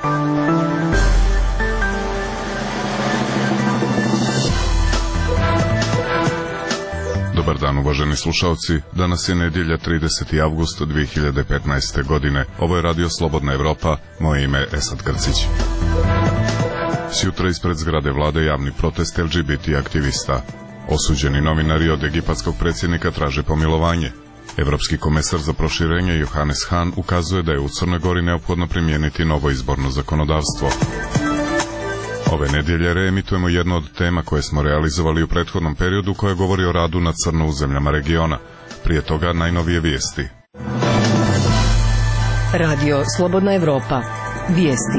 Dobar dan, uvaženi slušalci. Danas je nedjelja 30. avgust 2015. godine. Ovo je Radio Slobodna Evropa. Moje ime je Esad Grcić. Sjutra ispred zgrade vlade javni protest LGBT aktivista. Osuđeni novinari od egipatskog predsjednika traže pomilovanje. Evropski komesar za proširenje Johannes Hahn ukazuje da je u Crnoj Gori neophodno primijeniti novo izborno zakonodavstvo. Ove nedjelje reemitujemo jednu od tema koje smo realizovali u prethodnom periodu, koja govori o radu na crno u zemljama regiona. Prije toga najnovije vijesti. Radio Slobodna Evropa. Vijesti.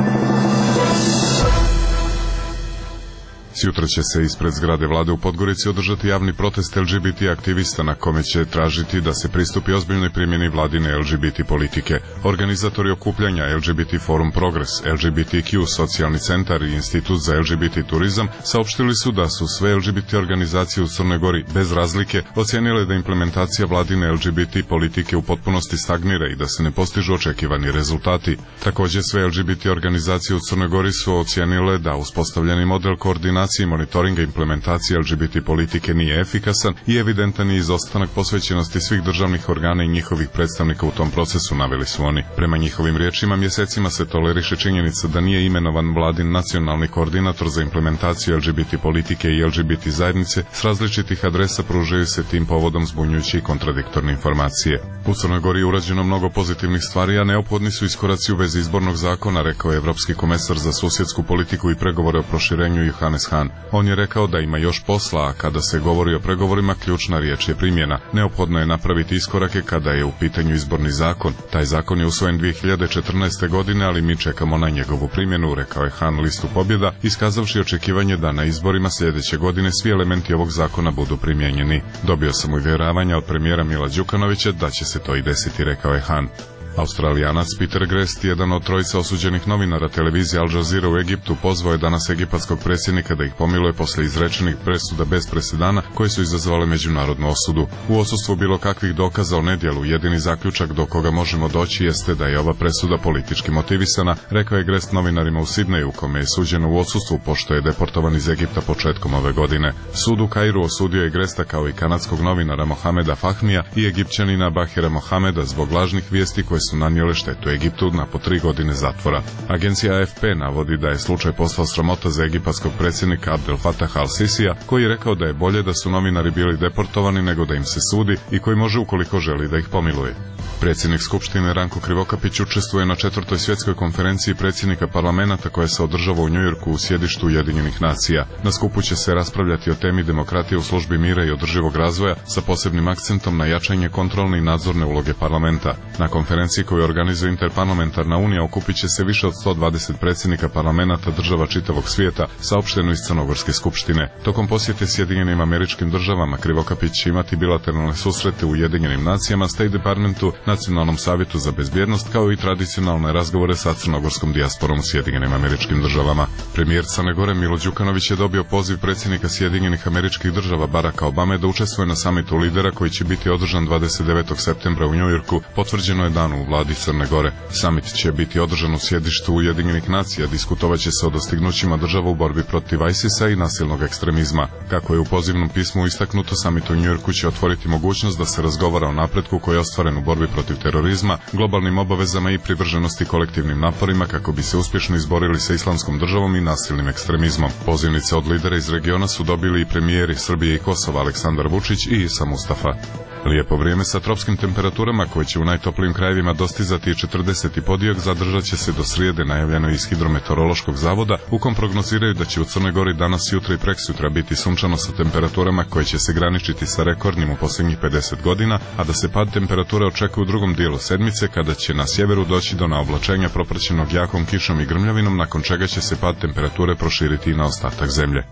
Sjutra će se ispred zgrade vlade u Podgorici održati javni protest LGBT aktivista na kome će tražiti da se pristupi ozbiljnoj primjeni vladine LGBT politike. Organizatori okupljanja LGBT Forum Progres, LGBTQ socijalni centar i Institut za LGBT turizam saopštili su da su sve LGBT organizacije u Crnoj Gori bez razlike ocijenile da implementacija vladine LGBT politike u potpunosti stagnira i da se ne postižu očekivani rezultati. Također sve LGBT organizacije u Crnoj Gori su ocijenile da uspostavljeni model koordinacije i monitoringa implementacije LGBT politike nije efikasan i evidentan je izostanak posvećenosti svih državnih organa i njihovih predstavnika u tom procesu, naveli su oni. Prema njihovim riječima, mjesecima se toleriše činjenica da nije imenovan vladin nacionalni koordinator za implementaciju LGBT politike i LGBT zajednice. S različitih adresa pružaju se tim povodom zbunjujuće i kontradiktorne informacije. U Crnoj Gori je urađeno mnogo pozitivnih stvari, a neophodni su iskoraci u vezi izbornog zakona, rekao je Evropski komesar za susjedsku politiku i pregovore o proširenju Johannes Hahn. On je rekao da ima još posla, a kada se govori o pregovorima, ključna riječ je primjena. Neophodno je napraviti iskorake kada je u pitanju izborni zakon. Taj zakon je usvojen 2014. godine, ali mi čekamo na njegovu primjenu, rekao je Hahn listu Pobjeda, iskazavši očekivanje da na izborima sljedeće godine svi elementi ovog zakona budu primijenjeni. Dobio sam uvjeravanja od premijera Mila Đukanovića da će se to i desiti, rekao je Hahn. Australijanac Peter Grest, jedan od trojice osuđenih novinara televizije Al Jazeera u Egiptu, pozvao je danas egipatskog predsjednika da ih pomiluje poslije izrečenih presuda bez presedana koje su izazvale međunarodnu osudu. U odsustvu bilo kakvih dokaza o nedjelu, jedini zaključak do koga možemo doći jeste da je ova presuda politički motivisana, rekao je Grest novinarima u Sidneju, kome je suđeno u odsustvu pošto je deportovan iz Egipta početkom ove godine. Sud u Kairu osudio je Gresta kao i kanadskog novinara Mohameda Fahmija i Egipćanina Bahira Mohameda zbog lažnih vijesti koje su nanijele štetu Egiptu na po 3 godine zatvora. Agencija AFP navodi da je slučaj postao sramota za egipatskog predsjednika Abdel Fattaha al-Sisija, koji je rekao da je bolje da su novinari bili deportovani nego da im se sudi i koji može ukoliko želi da ih pomiluje. Predsjednik Skupštine Ranko Krivokapić učestvuje na 4. svjetskoj konferenciji predsjednika parlamenta koja se održava u Njujorku u sjedištu Ujedinjenih nacija. Na skupu će se raspravljati o temi demokratije u službi mira i održivog razvoja sa posebnim akcentom na jačanje kontrolne i nadzorne uloge parlamenta. Na konferenciji koju organizuje Interparlamentarna unija okupit će se više od 120 predsjednika parlamenta država čitavog svijeta, saopšteno iz Crnogorske skupštine. Tokom posjete Sjedinjenim Američkim Državama Krivokapić će imati bilateralne susrete u Ujedinjenim nacijama, State Departmentu, Nacionalnom savjetu za bezbjednost, kao i tradicionalne razgovore sa crnogorskom dijasporom u Sjedinjenim Američkim Državama. Premijer Crne Gore Milo Đukanović je dobio poziv predsjednika Sjedinjenih Američkih Država Baracka Obame da učestvuje na samitu lidera koji će biti održan 29. septembra u Njujorku, potvrđeno je dan u vladi Crne Gore. Samit će biti održan u sjedištu Ujedinjenih nacija, diskutovat će se o dostignućima država u borbi protiv ISIS-a i nasilnog ekstremizma. Kako je u pozivnom pismu istaknuto, samit u Njujorku će otvoriti mogućnost da se razgovara o napretku koji je ostvaren u borbi protiv terorizma, globalnim obavezama i privrženosti kolektivnim naporima kako bi se uspješno izborili sa islamskom državom i nasilnim ekstremizmom. Pozivnice od lidera iz regiona su dobili i premijeri Srbije i Kosova Aleksandar Vučić i Isa Mustafa. Lijepo vrijeme sa tropskim temperaturama koje će u najtoplijim krajevima dostizati 40 i podijek zadržat će se do srijede, najavljeno iz Hidrometeorološkog zavoda, u kom prognoziraju da će u Crnoj Gori danas, jutra i preksutra biti sunčano sa temperaturama koje će se graničiti sa rekordnim u posljednjih 50 godina, a da se pad temperature očekuje u drugom dijelu sedmice kada će na sjeveru doći do naoblačenja propraćenog jakom kišom i grmljavinom, nakon čega će se pad temperature proširiti i na ostatak zemlje.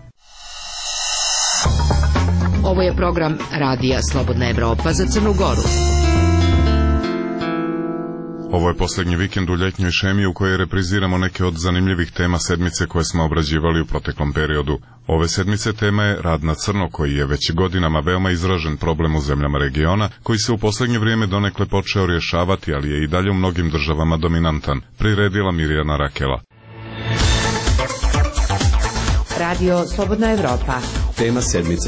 Ovo je program Radija Slobodna Evropa za Crnu Goru. Ovo je posljednji vikend u ljetnjoj šemi u kojoj repriziramo neke od zanimljivih tema sedmice koje smo obrađivali u proteklom periodu. Ove sedmice tema je rad na crno, koji je već godinama veoma izražen problem u zemljama regiona, koji se u posljednje vrijeme donekle počeo rješavati, ali je i dalje u mnogim državama dominantan. Priredila Mirjana Rakela. Radio Slobodna Evropa. Tema sedmice.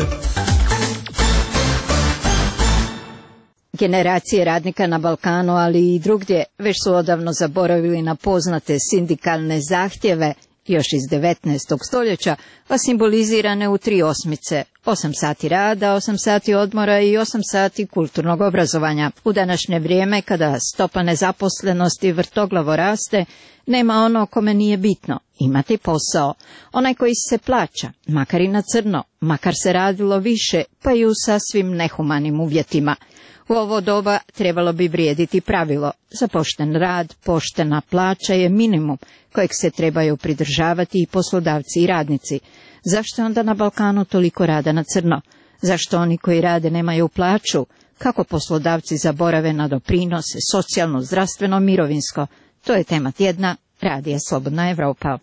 Generacije radnika na Balkanu, ali i drugdje, već su odavno zaboravili na poznate sindikalne zahtjeve još iz 19. stoljeća, a simbolizirane u 3 osmice: 8 sati rada, 8 sati odmora i 8 sati kulturnog obrazovanja. U današnje vrijeme, kada stopa nezaposlenosti vrtoglavo raste, nema ono kome nije bitno imati posao. Onaj koji se plaća, makar i na crno, makar se radilo više, pa i u sasvim nehumanim uvjetima. U ovo doba trebalo bi vrijediti pravilo: za pošten rad, poštena plaća je minimum kojeg se trebaju pridržavati i poslodavci i radnici. Zašto onda na Balkanu toliko rada na crno? Zašto oni koji rade nemaju plaću? Kako poslodavci zaborave na doprinose, socijalno, zdravstveno, mirovinsko? To je tema tjedna Radija Slobodna Evropa.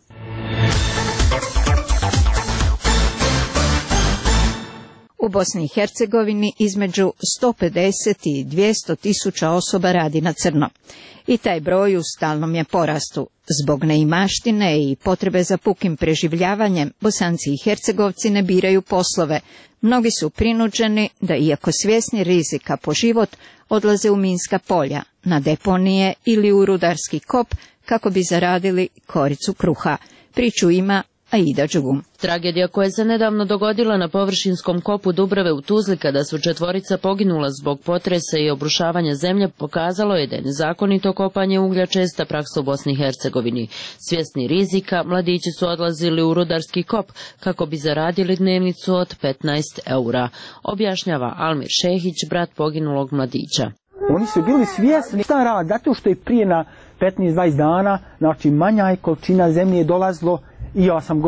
U Bosni i Hercegovini između 150 i 200 tisuća osoba radi na crno. I taj broj u stalnom je porastu. Zbog neimaštine i potrebe za pukim preživljavanjem, Bosanci i Hercegovci ne biraju poslove. Mnogi su prinuđeni da, iako svjesni rizika po život, odlaze u minska polja, na deponije ili u rudarski kop kako bi zaradili koricu kruha. Priču ima Aida Đugum. Tragedija koja se nedavno dogodila na površinskom kopu Dubrave u Tuzli, kada su 4 poginula zbog potresa i obrušavanja zemlje, pokazalo je da je nezakonito kopanje uglja česta praksa u Bosni i Hercegovini. Svjesni rizika, mladići su odlazili u rudarski kop kako bi zaradili dnevnicu od 15 eura, objašnjava Almir Šehić, brat poginulog mladića. Oni su bili svjesni šta rad, zato što je prije na 15-20 dana, znači manja je količina zemlje dolazilo. I ja sam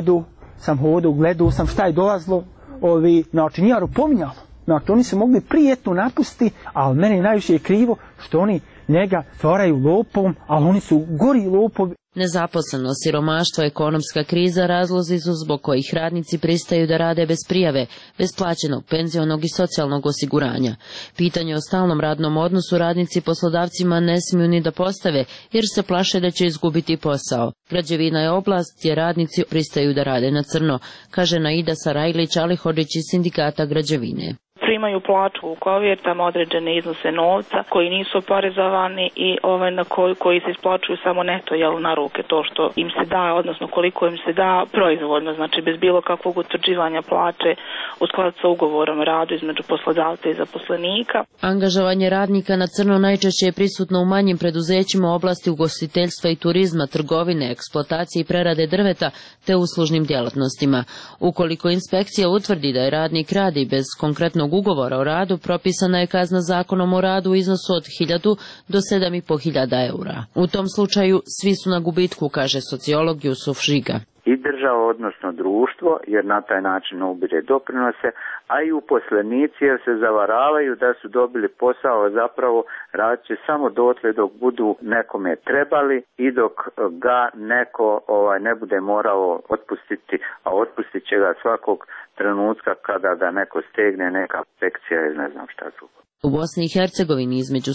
hodao, gledao sam šta je dolazilo, znači nije pominjalo. Znači oni su mogli prije to napustiti, ali meni najviše je krivo što oni njega stvaraju lopom, ali oni su gori lopovi. Nezaposlenost, siromaštvo, ekonomska kriza razlozi su zbog kojih radnici pristaju da rade bez prijave, bez plaćenog penzionog i socijalnog osiguranja. Pitanje o stalnom radnom odnosu radnici poslodavcima ne smiju ni da postave, jer se plaše da će izgubiti posao. Građevina je oblast gdje radnici pristaju da rade na crno, kaže Naida Sarajlić Alihodžić iz sindikata građevine. Primaju plaću u kovjertama, određene iznose novca koji nisu oporezovani i koji se isplaćuju samo neto na ruke, to što im se da, odnosno koliko im se da proizvoljno, znači bez bilo kakvog utvrđivanja plaće u skladu sa ugovorom o radu između poslodavca i zaposlenika. Angažovanje radnika na crno najčešće je prisutno u manjim preduzećima u oblasti ugostiteljstva i turizma, trgovine, eksploatacije i prerade drveta te uslužnim djelatnostima. Ukoliko inspekcija utvrdi da je radnik radi bez konkretnog ugovora o radu, propisana je kazna Zakonom o radu u iznosu od 1.000 do 7.500 eura. U tom slučaju svi su na gubitku, kaže sociolog Jusuf Žiga. I država, odnosno društvo, jer na taj način ubire doprinose, a i uposlenici, jer se zavaravaju da su dobili posao, zapravo radit će samo dotle dok budu nekome trebali i dok ga neko ne bude morao otpustiti, a otpustit će ga svakog trenutka kada ga neko stegne, neka inspekcija ili ne znam šta drugo. U Bosni i Hercegovini između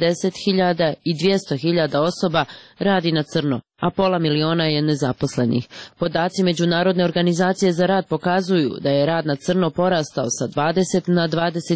150.000 i 200.000 osoba radi na crno, a 500.000 je nezaposlenih. Podaci Međunarodne organizacije za rad pokazuju da je rad na crno porastao sa 20 na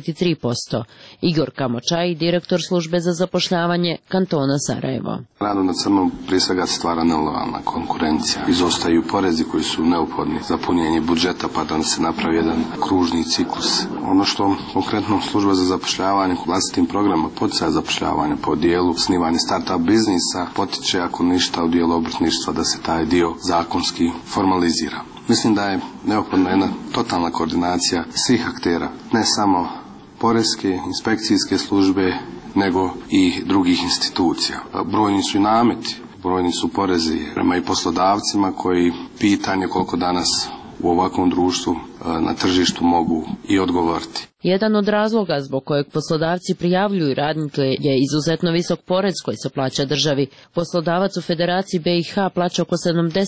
23%. Igor Kamočaj, direktor službe za zapošljavanje kantona Sarajevo. Radu na crno prije svega stvara nelojalna konkurencija. Izostaju porezi koji su neophodni za punjenje budžeta, pa da se napravi jedan kružni ciklus. Ono što konkretno služba za zapošljavanje vlastitim programima poticaja zapošljavanja po dijelu osnivanja start-up biznisa potiče, ako ništa, u dijelu obrtništva da se taj dio zakonski formalizira. Mislim da je neophodna jedna totalna koordinacija svih aktera, ne samo poreske, inspekcijske službe, nego i drugih institucija. Brojni su i nameti, brojni su porezi prema i poslodavcima koji pitanje koliko danas u ovakvom društvu na tržištu mogu i odgovoriti. Jedan od razloga zbog kojeg poslodavci prijavljuju radnike je izuzetno visok porez koji se plaća državi. Poslodavac u Federaciji BiH plaća oko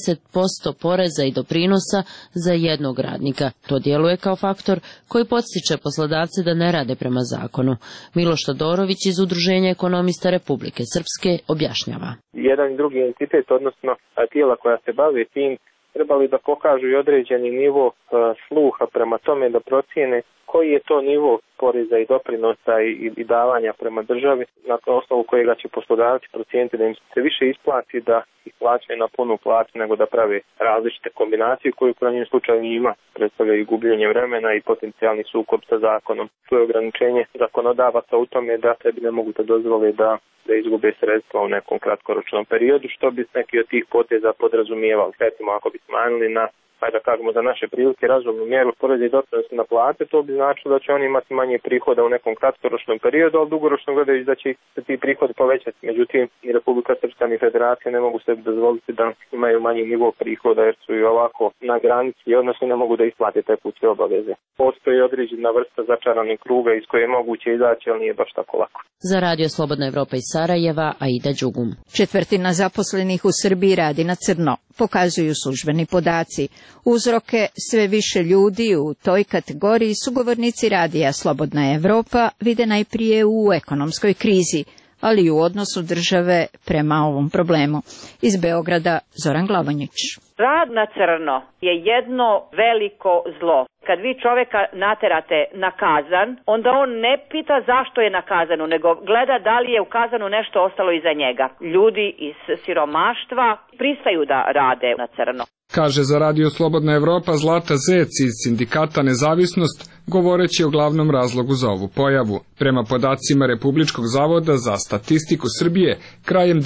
70% poreza i doprinosa za jednog radnika. To djeluje kao faktor koji podstiče poslodavce da ne rade prema zakonu. Miloš Todorović iz Udruženja ekonomista Republike Srpske objašnjava. Jedan i drugi entitet, odnosno tijela koja se bave tim, trebali da pokažu i određeni nivo sluha prema tome da procijene koji je to nivo poreza i doprinosa i davanja prema državi, na osnovu kojega će poslodavci procijeniti da im se više isplati da ih plaćaju na punu plaću nego da prave različite kombinacije koje u krajnjem slučaju njima predstavljaju gubljenje vremena i potencijalni sukob sa zakonom. To je ograničenje zakonodavaca u tome da sebi ne mogu da dozvole da izgube sredstva u nekom kratkoročnom periodu, što bi neki od tih poteza podrazumijevali. Recimo, ako bi smanjili na, da kažemo, za naše prilike razumnu mjeru poreza i doprinosa na plate, to bi značilo da će oni imati manje prihoda u nekom kratkoročnom periodu, ali dugoročno gledajući da će se ti prihodi povećati. Međutim, ni Republika Srpska ni Federacija ne mogu sebi dozvoliti da imaju manji nivo prihoda jer su i ovako na granici, odnosno ne mogu da isplate tekuće obaveze. Postoji određena vrsta začaranog kruga iz koje je moguće izaći, ali nije baš tako lako. Za Radio Slobodna Evropa iz Sarajeva, Aida Đugum. Četvrtina zaposlenih u Srbiji radi na crno, pokazuju službeni podaci. Uzroke sve više ljudi u toj kategoriji sugovornici radija Slobodna Evropa vide najprije u ekonomskoj krizi, ali i u odnosu države prema ovom problemu. Iz Beograda Zoran Glavonjić. Rad na crno je jedno veliko zlo. Kad vi čoveka naterate na kazan, onda on ne pita zašto je na kazanu, nego gleda da li je u kazanu nešto ostalo iza njega. Ljudi iz siromaštva pristaju da rade na crno. Kaže za Radio Slobodna Evropa Zlata Zec iz sindikata Nezavisnost, govoreći o glavnom razlogu za ovu pojavu. Prema podacima Republičkog zavoda za statistiku Srbije, krajem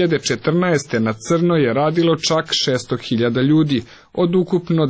2014. na crno je radilo čak 600.000 ljudi, od ukupno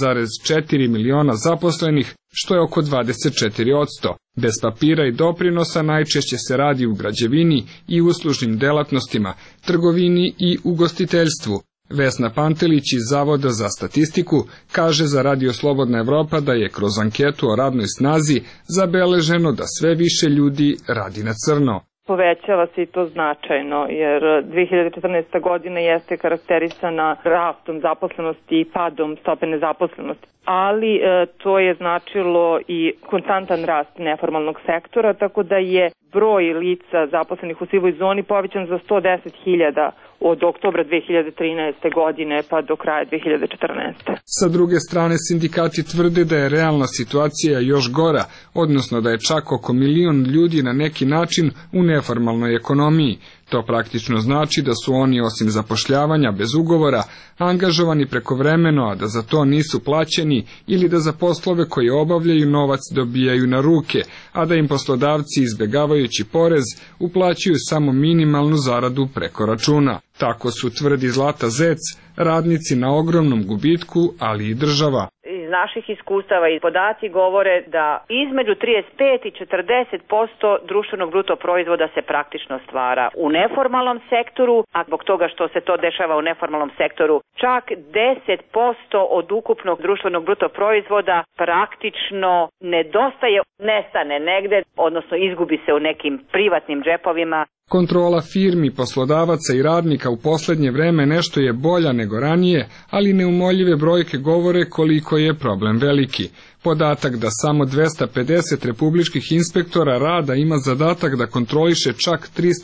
2,4 miliona zaposlenih, što je oko 24%. Bez papira i doprinosa najčešće se radi u građevini i uslužnim delatnostima, trgovini i ugostiteljstvu. Vesna Pantelić iz Zavoda za statistiku kaže za Radio Slobodna Evropa da je kroz anketu o radnoj snazi zabeleženo da sve više ljudi radi na crno. Povećava se i to značajno, jer 2014. godina jeste karakterisana rastom zaposlenosti i padom stope nezaposlenosti. Ali to je značilo i konstantan rast neformalnog sektora, tako da je broj lica zaposlenih u sivoj zoni povećan za 110.000 od oktobra 2013. godine pa do kraja 2014. Sa druge strane, sindikati tvrde da je realna situacija još gora, odnosno da je čak oko 1 milion ljudi na neki način u neformalnoj ekonomiji. To praktično znači da su oni osim zapošljavanja bez ugovora angažovani prekovremeno, a da za to nisu plaćeni ili da za poslove koje obavljaju novac dobijaju na ruke, a da im poslodavci izbjegavajući porez uplaćuju samo minimalnu zaradu preko računa. Tako su, tvrdi Zlata Zec, radnici na ogromnom gubitku, ali i država. Iz naših iskustava i podaci govore da između 35 i 40% društvenog bruto proizvoda se praktično stvara u neformalnom sektoru, a zbog toga što se to dešava u neformalnom sektoru, čak 10% od ukupnog društvenog bruto proizvoda praktično nedostaje, nestane negde, odnosno izgubi se u nekim privatnim džepovima. Kontrola firmi, poslodavaca i radnika u posljednje vreme nešto je bolja nego ranije, ali neumoljive brojke govore koliko je problem veliki. Podatak da samo 250 republičkih inspektora rada ima zadatak da kontroliše čak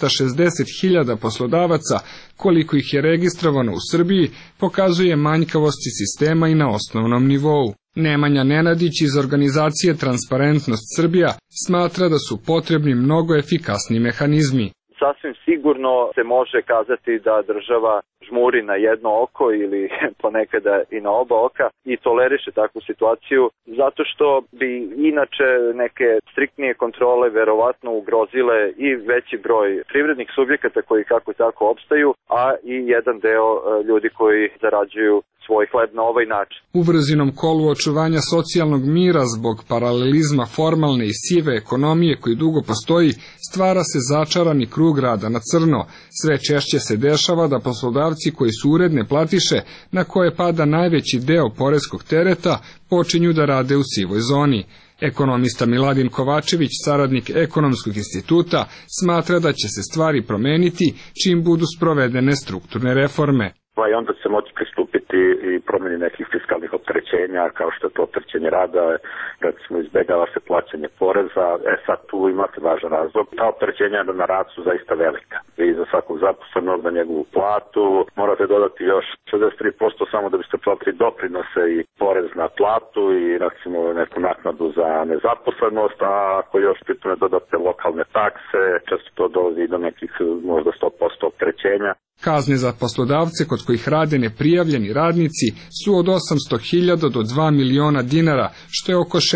360.000 poslodavaca, koliko ih je registrovano u Srbiji, pokazuje manjkavosti sistema i na osnovnom nivou. Nemanja Nenadić iz organizacije Transparentnost Srbija smatra da su potrebni mnogo efikasni mehanizmi. Sasvim sigurno se može kazati da država žmuri na jedno oko ili ponekada i na oba oka i toleriše takvu situaciju, zato što bi inače neke striktnije kontrole verovatno ugrozile i veći broj privrednih subjekata koji kako tako opstaju, a i jedan deo ljudi koji zarađuju svoj hleb na ovaj način. U vrzinom kolu očuvanja socijalnog mira zbog paralelizma formalne i sive ekonomije koji dugo postoji, stvara se začarani krug rada na crno. Sve češće se dešava da poslodavci koji su uredne platiše, na koje pada najveći deo poreskog tereta, počinju da rade u sivoj zoni. Ekonomista Miladin Kovačević, saradnik Ekonomskog instituta, smatra da će se stvari promeniti čim budu sprovedene strukturne reforme. I onda se moći pristupiti i promjeni nekih fiskalnih opterećenja, kao što je to opterećenje rada, recimo izbjegava se plaćanje poreza. Sad tu imate važan razlog. Ta opterećenja na rad su zaista velika. Vi za svakog zaposlenog na njegovu platu morate dodati još 63% samo da biste platili doprinose i porez na platu i recimo neku naknadu za nezaposlenost, a ako još pritome dodate lokalne takse, često to dolazi do nekih možda 100% opterećenja. Kazne za poslodavce kod kojih rade neprijavljeni radnici su od 800.000 do 2 miliona dinara, što je oko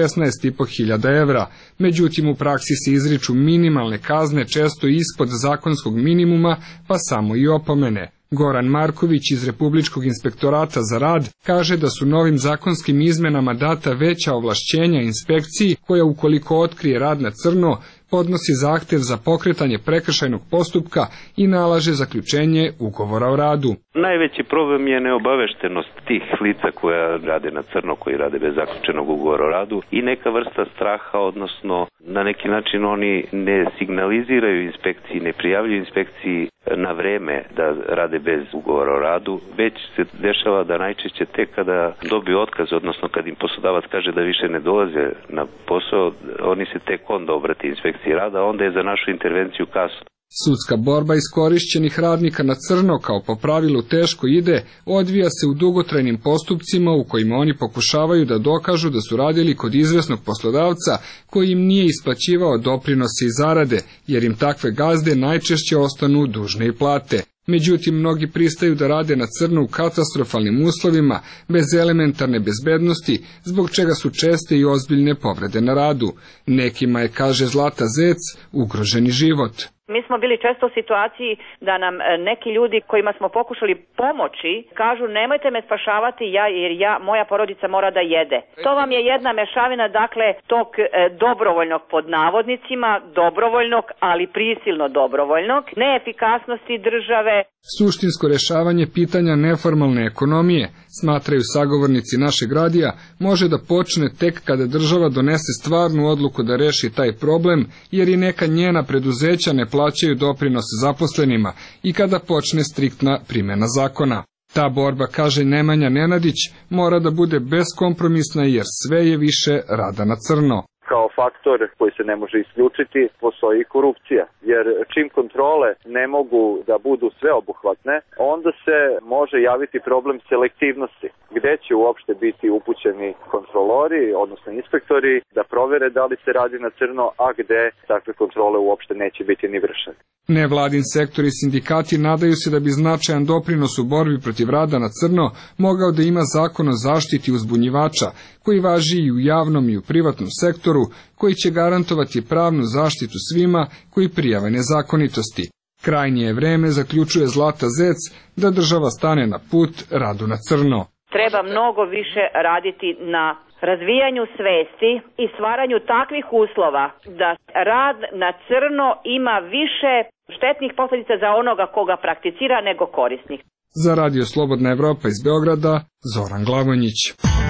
16.500 evra. Međutim, u praksi se izriču minimalne kazne, često ispod zakonskog minimuma, pa samo i opomene. Goran Marković iz Republičkog inspektorata za rad kaže da su novim zakonskim izmenama data veća ovlašćenja inspekciji koja ukoliko otkrije rad na crno podnosi zahtev za pokretanje prekršajnog postupka i nalaže zaključenje ugovora o radu. Najveći problem je neobaveštenost tih lica koja rade na crno, koji rade bez zaključenog ugovora o radu i neka vrsta straha, odnosno na neki način oni ne signaliziraju inspekciji, ne prijavljuju inspekciji na vreme da rade bez ugovora o radu, već se dešava da najčešće tek kada dobiju otkaz, odnosno kad im poslodavac kaže da više ne dolaze na posao, oni se tek onda obrate inspekciji rada, onda je za našu intervenciju kasno. Sudska borba iskorišćenih radnika na crno, kao po pravilu teško ide, odvija se u dugotrajnim postupcima u kojima oni pokušavaju da dokažu da su radili kod izvesnog poslodavca koji im nije isplaćivao doprinose i zarade, jer im takve gazde najčešće ostanu dužne i plate. Međutim, mnogi pristaju da rade na crno u katastrofalnim uslovima, bez elementarne bezbednosti, zbog čega su česte i ozbiljne povrede na radu. Nekima je, kaže Zlata Zec, ugroženi život. Mi smo bili često u situaciji da nam neki ljudi kojima smo pokušali pomoći kažu nemojte me spašavati jer moja porodica mora da jede. To vam je jedna mešavina, dakle, tog dobrovoljnog pod navodnicima, dobrovoljnog, ali prisilno dobrovoljnog, neefikasnosti države. Suštinsko rešavanje pitanja neformalne ekonomije, smatraju sagovornici našeg radija, može da počne tek kada država donese stvarnu odluku da reši taj problem, jer i neka njena preduzeća ne plaćaju doprinose zaposlenima i kada počne striktna primjena zakona. Ta borba, kaže Nemanja Nenadić, mora da bude beskompromisna jer sve je više rada na crno. Kao faktor koji se ne može isključiti, postoji korupcija. Jer čim kontrole ne mogu da budu sveobuhvatne, onda se može javiti problem selektivnosti. Gde će uopšte biti upućeni kontrolori, odnosno inspektori, da provere da li se radi na crno, a gde takve kontrole uopšte neće biti ni vršene. Nevladin sektor i sindikati nadaju se da bi značajan doprinos u borbi protiv rada na crno mogao da ima zakon o zaštiti uzbunjivača, koji važi i u javnom i u privatnom sektoru, koji će garantovati pravnu zaštitu svima koji prijave nezakonitosti. Krajnje je vreme, zaključuje Zlata Zec, da država stane na put radu na crno. Treba mnogo više raditi na razvijanju svesti i stvaranju takvih uslova da rad na crno ima više štetnih posljedica za onoga koga prakticira nego korisnih. Za Radio Slobodna Evropa iz Beograda, Zoran Glavonjić.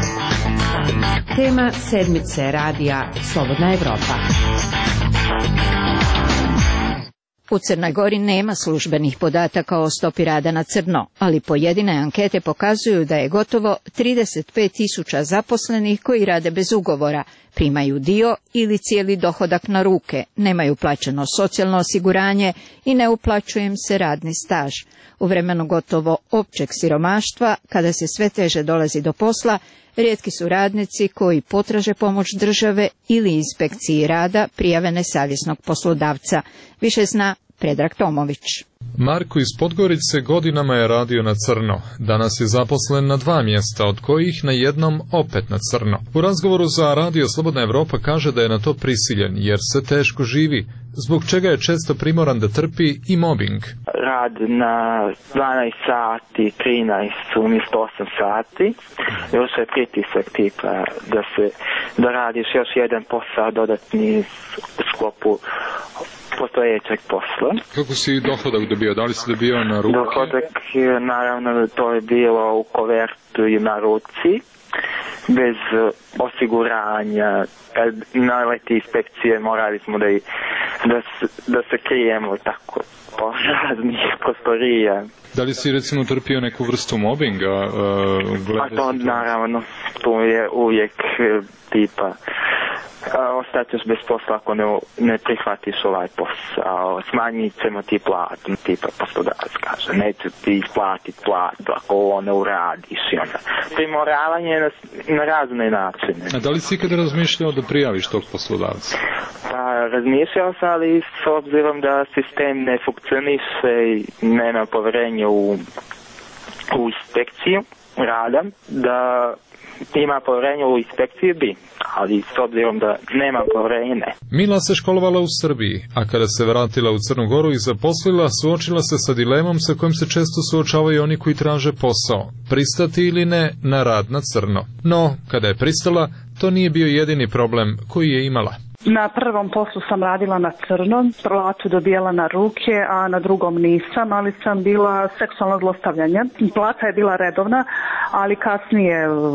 Tema sedmice radija Slobodna Evropa. U Crnoj Gori nema službenih podataka o stopi rada na crno, ali pojedine ankete pokazuju da je gotovo 35.000 zaposlenih koji rade bez ugovora, primaju dio ili cijeli dohodak na ruke, nemaju plaćeno socijalno osiguranje i ne uplaćuje im se radni staž. U vremenu gotovo općeg siromaštva, kada se sve teže dolazi do posla, rijetki su radnici koji potraže pomoć države ili inspekciji rada prijave nesavjesnog poslodavca. Više zna Predrag Tomović. Marko iz Podgorice godinama je radio na crno. Danas je zaposlen na 2 mjesta, od kojih na jednom opet na crno. U razgovoru za Radio Slobodna Evropa kaže da je na to prisiljen, jer se teško živi, zbog čega je često primoran da trpi i mobbing. Rad na 12 sati, 13 umjesto 8 sati, još je pritisak tipa da radiš još jedan posao dodatni u sklopu postojećeg posla. Kako si dohodak dobio? Da li si dobio na ruke? Dohodak, naravno, to je bilo u kovertu i na ruci. bez osiguranja. Kad naleti inspekcije morali smo da se krijemo tako po raznih prostorija. Da li si recimo trpio neku vrstu mobinga? A to naravno, to je uvijek tipa ostaćeš bez posla ako ne prihvatiš ovaj posao, smanjit ćemo ti platu, tipa poslodavac kaže, neće ti isplatiti platu ako ovo ne uradiš i onda primoravanje na razne načine. A da li si ikada razmišljao da prijaviš tog poslodavca? Pa razmišljao sam, ali s obzirom da sistem ne funkcioniše i nema povjerenja u inspekciju rada, da ima povjerenje u inspekciji bi, ali s obzirom da nema povjerenje. Mila se školovala u Srbiji, a kada se vratila u Crnu Goru i zaposlila, suočila se sa dilemom sa kojom se često suočavaju oni koji traže posao, pristati ili ne na rad na crno. No, kada je pristala, to nije bio jedini problem koji je imala. Na prvom poslu sam radila na crno, platu dobijala na ruke, a na drugom nisam, ali sam bila seksualno zlostavljanje. Plata je bila redovna, ali kasnije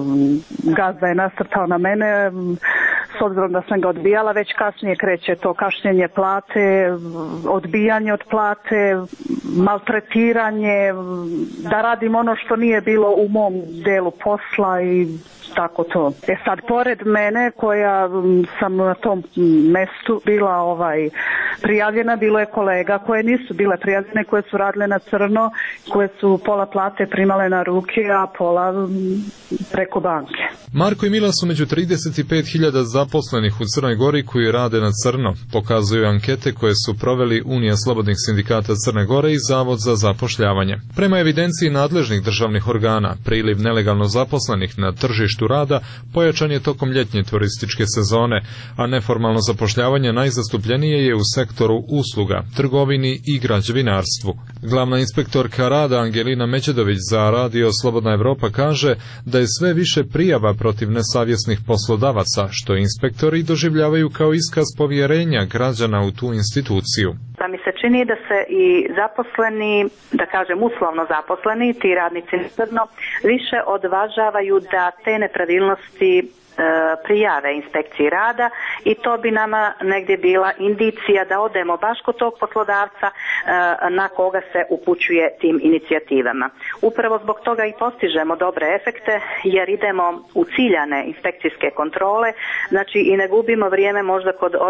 gazda je nasrtao na mene, s obzirom da sam ga odbijala, već kasnije kreće to kašnjenje plate, odbijanje od plate, maltretiranje, da radim ono što nije bilo u mom delu posla i tako to. Sad, pored mene koja sam na tom mestu bila prijavljena, bilo je kolega koje nisu bile prijavljene, koje su radile na crno, koje su pola plate primale na ruke, a pola preko banke. Marko i Mila su među 35.000 zaposlenih u Crnoj Gori koji rade na crno, pokazuju ankete koje su proveli Unija slobodnih sindikata Crne Gore i Zavod za zapošljavanje. Prema evidenciji nadležnih državnih organa, priliv nelegalno zaposlenih na tržištu rada pojačan je tokom ljetnje turističke sezone, a neformalno zapošljavanje najzastupljenije je u sektoru usluga, trgovini i građevinarstvu. Glavna inspektorka rada Angelina Međedović za Radio Slobodna Evropa kaže da je sve više prijava protiv nesavjesnih poslodavaca, što inspektori doživljavaju kao iskaz povjerenja građana u tu instituciju. Da mi se čini da se i zaposleni, da kažem uslovno zaposleni, ti radnici na crno, više odvažavaju da te nepravilnosti prijave inspekciji rada i to bi nama negdje bila indicija da odemo baš kod tog poslodavca na koga se upućuje tim inicijativama. Upravo zbog toga i postižemo dobre efekte jer idemo u ciljane inspekcijske kontrole, znači i ne gubimo vrijeme možda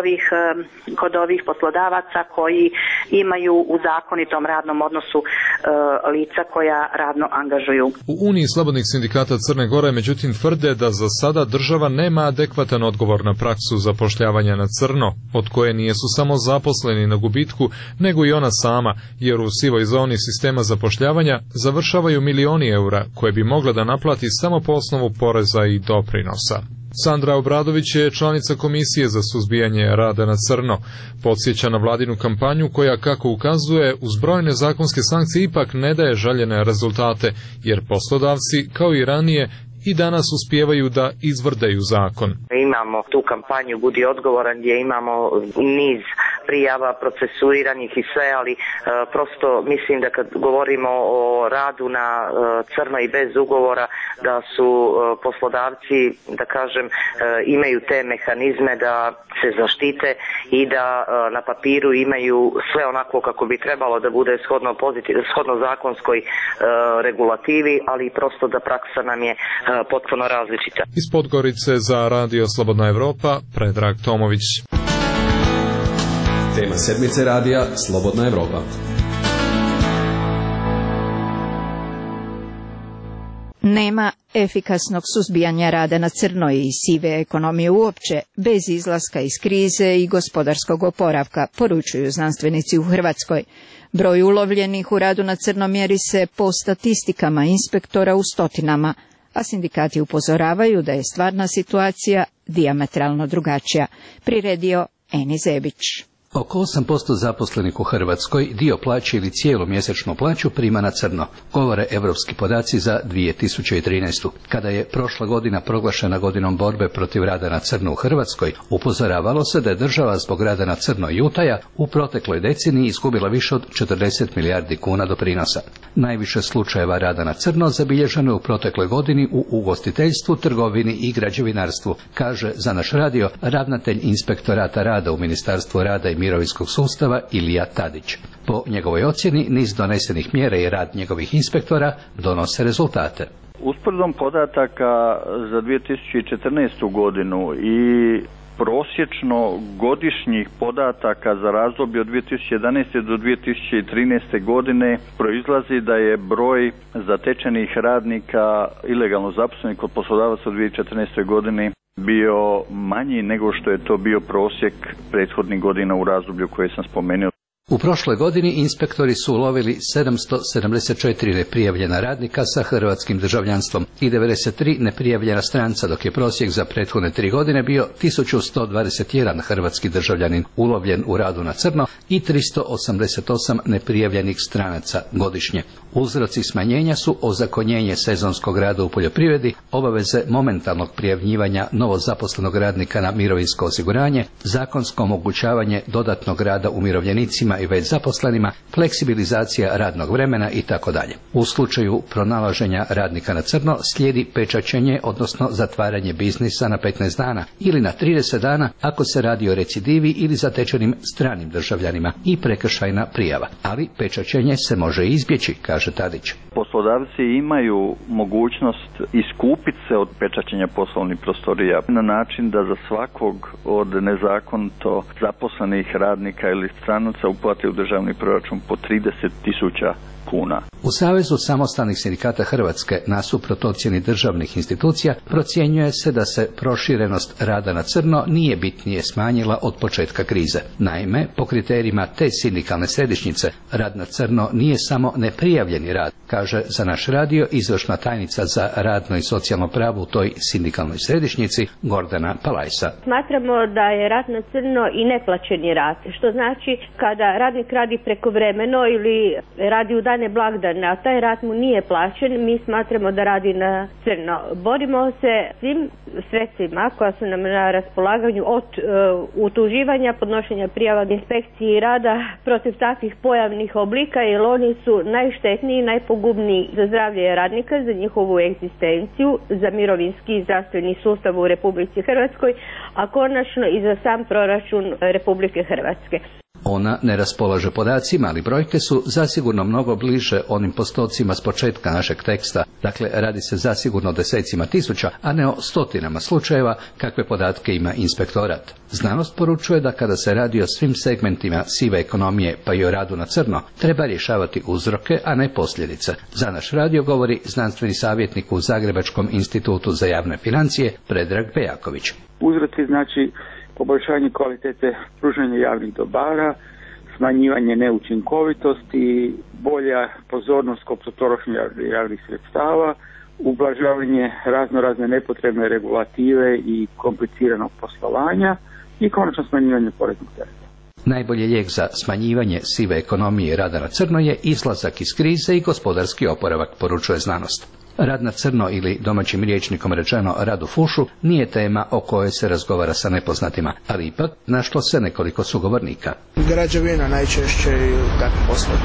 kod ovih poslodavaca koji imaju u zakonitom radnom odnosu lica koja radno angažuju. U Uniji slobodnih sindikata Crne Gore međutim tvrde da za sada država nema adekvatan odgovor na praksu zapošljavanja na crno, od koje nijesu samo zaposleni na gubitku, nego i ona sama, jer u sivoj zoni sistema zapošljavanja završavaju milioni eura koje bi mogla da naplati samo po osnovu poreza i doprinosa. Sandra Obradović je članica Komisije za suzbijanje rada na crno. Podsjeća na vladinu kampanju koja, kako ukazuje, uz brojne zakonske sankcije ipak ne daje željene rezultate, jer poslodavci, kao i ranije, i danas uspijevaju da izvrdaju zakon. Imamo tu kampanju Budi odgovoran gdje imamo niz prijava procesuiranih i sve, ali prosto mislim da kad govorimo o radu na crno i bez ugovora, da su poslodavci, da kažem, imaju te mehanizme da se zaštite i da na papiru imaju sve onako kako bi trebalo da bude shodno zakonskoj regulativi, ali prosto da praksa nam je potpuno različita. Iz Podgorice za Radio Slobodna Evropa, Predrag Tomović. Tema sedmice radija Slobodna Evropa. Nema efikasnog suzbijanja rada na crno i sive ekonomije uopće, bez izlaska iz krize i gospodarskog oporavka, poručuju znanstvenici u Hrvatskoj. Broj ulovljenih u radu na crno mjeri se po statistikama inspektora u stotinama, a sindikati upozoravaju da je stvarna situacija dijametralno drugačija. Priredio Eni Zebić. Oko 8% zaposlenih u Hrvatskoj dio plaće ili cijelu mjesečnu plaću prima na crno, govore europski podaci za 2013. Kada je prošla godina proglašena godinom borbe protiv rada na crno u Hrvatskoj, upozoravalo se da je država zbog rada na crno i utaja u protekloj deceniji izgubila više od 40 milijardi kuna doprinosa. Najviše slučajeva rada na crno zabilježeno je u protekloj godini u ugostiteljstvu, trgovini i građevinarstvu, kaže za naš radio ravnatelj Inspektorata rada u Ministarstvu rada i mirovinskog sustava Ilija Tadić. Po njegovoj ocjeni, niz donesenih mjera i rad njegovih inspektora donose rezultate. Usporedbom podataka za 2014. godinu i prosječno godišnjih podataka za razdoblje od 2011. do 2013. godine proizlazi da je broj zatečenih radnika ilegalno zaposlenih kod poslodavaca u 2014. godini bio manji nego što je to bio prosjek prethodnih godina u razdoblju koje sam spomenuo. U prošloj godini inspektori su ulovili 774 neprijavljena radnika sa hrvatskim državljanstvom i 93 neprijavljena stranca, dok je prosjek za prethodne 3 godine bio 1121 hrvatski državljanin ulovljen u radu na crno i 388 neprijavljenih stranaca godišnje. Uzroci smanjenja su ozakonjenje sezonskog rada u poljoprivredi, obaveze momentalnog prijavljivanja novozaposlenog radnika na mirovinsko osiguranje, zakonsko omogućavanje dodatnog rada umirovljenicima i već zaposlenima, fleksibilizacija radnog vremena itd. U slučaju pronalaženja radnika na crno slijedi pečaćenje, odnosno zatvaranje biznisa na 15 dana ili na 30 dana ako se radi o recidivi ili zatečenim stranim državljanima i prekršajna prijava. Ali pečaćenje se može izbjeći, kaže Tadić. Poslodavci imaju mogućnost iskupiti se od pečaćenja poslovnih prostorija na način da za svakog od nezakonito zaposlenih radnika ili stranaca uplate u državni proračun po 30.000 kuna. U Savezu samostalnih sindikata Hrvatske, nasuprot ocjeni državnih institucija, procjenjuje se da se proširenost rada na crno nije bitnije smanjila od početka krize. Naime, po kriterijima te sindikalne središnjice, rad na crno nije samo neprijavljeni rad, kaže za naš radio izvršna tajnica za radno i socijalno pravo u toj sindikalnoj središnjici Gordana Palajsa. Smatramo da je rad na crno i neplaćeni rad, što znači kada radnik radi prekovremeno ili radi u dane blagdane, a taj rad mu nije plaćen, mi smatramo da radi na crno. Borimo se svim sredstvima koja su nam na raspolaganju od utuživanja, podnošenja prijava inspekciji rada protiv takvih pojavnih oblika, jer oni su najštetniji, najpogubniji za zdravlje radnika, za njihovu egzistenciju, za mirovinski i zdravstveni sustav u Republici Hrvatskoj, a konačno i za sam proračun Republike Hrvatske. Ona ne raspolaže podacima, ali brojke su zasigurno mnogo bliže onim postocima s početka našeg teksta. Dakle, radi se zasigurno o desecima tisuća, a ne o stotinama slučajeva kakve podatke ima inspektorat. Znanost poručuje da kada se radi o svim segmentima sive ekonomije, pa i o radu na crno, treba rješavati uzroke, a ne posljedice. Za naš radio govori znanstveni savjetnik u Zagrebačkom institutu za javne financije Predrag Bejaković. Uzroci znači poboljšanje kvalitete pružanja javnih dobara, smanjivanje neučinkovitosti, bolja pozornost kod potrošnje javnih sredstava, ublažavanje raznorazne nepotrebne regulative i kompliciranog poslovanja i konačno smanjivanje poreznog tereta. Najbolji lijek za smanjivanje sive ekonomije i rada na crno je izlazak iz krize i gospodarski oporavak, poručuje znanost. Rad na crno ili domaćim rječnikom rečeno rad u fušu nije tema o kojoj se razgovara sa nepoznatima, ali ipak našlo se nekoliko sugovornika. Građevina najčešće i takvi poslovi.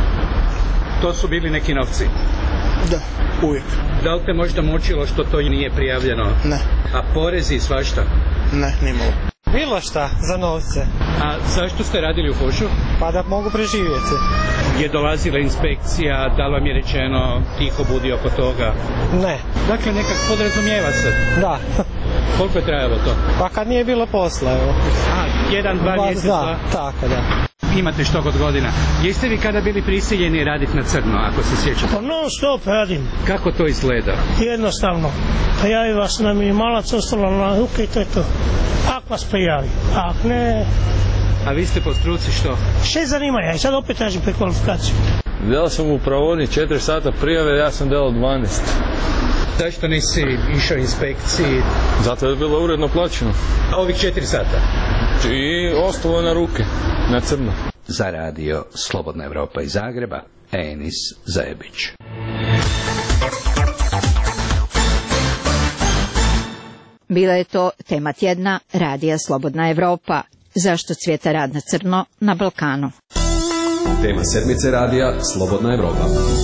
To su bili neki novci? Da, uvijek. Da li te možda mučilo što to nije prijavljeno? Ne. A porezi i svašta? Ne, nimalo. Bilo šta za novce. A zašto ste radili u fušu? Pa da mogu preživjeti. Je dolazila inspekcija, da li vam je rečeno tiho budi oko toga? Ne. Dakle, nekak podrazumijeva se? Da. Koliko je trajalo to? Pa kad nije bilo posla, evo. A, 1-2 mjeseca? Da, tako da. Imate što god godina. Jeste vi kada bili prisiljeni raditi na crno, ako se sjećate? Pa non stop radim. Kako to izgleda? Jednostavno. Prijavi vas na minimalac, ostalo na ruke i to je to. Ako vas prijavi, ako ne... A vi ste po struci što? 6 zanimanja i sad opet tražim prekvalifikaciju. Deo sam u pravodni 4 sata prijave, ja sam deo 12. Zašto nisi išao inspekciji? Zato je bilo uredno plaćeno. A ovih 4 sata? I ostalo na ruke, na crno. Za radio Slobodna Evropa iz Zagreba, Enis Zajebić. Bila je to tema tjedna Radija Slobodna Evropa. Zašto cvijeta rad na crno na Balkanu? Tema sedmice radija Slobodna Evropa.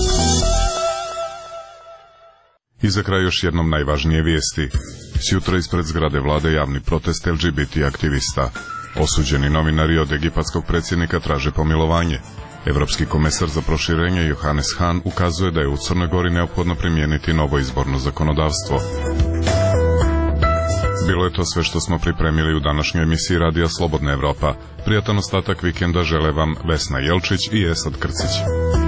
I za kraj još jednom najvažnije vijesti. Sjutra ispred zgrade vlade javni protest LGBT aktivista. Osuđeni novinari od egipatskog predsjednika traže pomilovanje. Evropski komesar za proširenje Johannes Hahn ukazuje da je u Crnoj Gori neophodno primijeniti novo izborno zakonodavstvo. Bilo je to sve što smo pripremili u današnjoj emisiji Radija Slobodna Evropa. Prijatan ostatak vikenda žele vam Vesna Jelčić i Esad Krcić.